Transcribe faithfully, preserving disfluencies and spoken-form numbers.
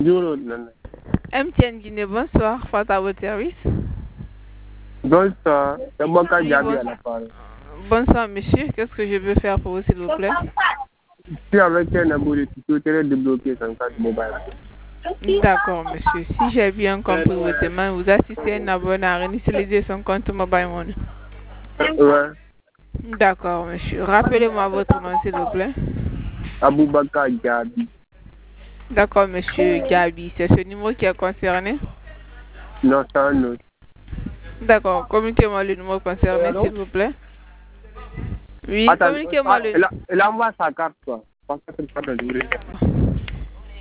M T N Guinée, bonsoir, face à votre service. Bonsoir, c'est moi qui ai à l'appareil. Bonsoir, monsieur, qu'est-ce que je peux faire pour vous, s'il vous plaît? Je suis avec un abonné qui souhaiterait débloquer son carte mobile. D'accord, monsieur. Si j'ai bien compris votre demande, vous assistez à un abonné à réinitialiser son compte mobile money. Ouais. D'accord, monsieur. Rappelez-moi votre nom, s'il vous plaît. Aboubakar Gabi. D'accord, monsieur Gabi. C'est ce numéro qui est concerné? Non, c'est un autre. D'accord. Communiquez-moi le numéro concerné, s'il vous plaît. Oui, communiquez-moi le... Elle envoie sa carte, quoi. Parce que c'est pas de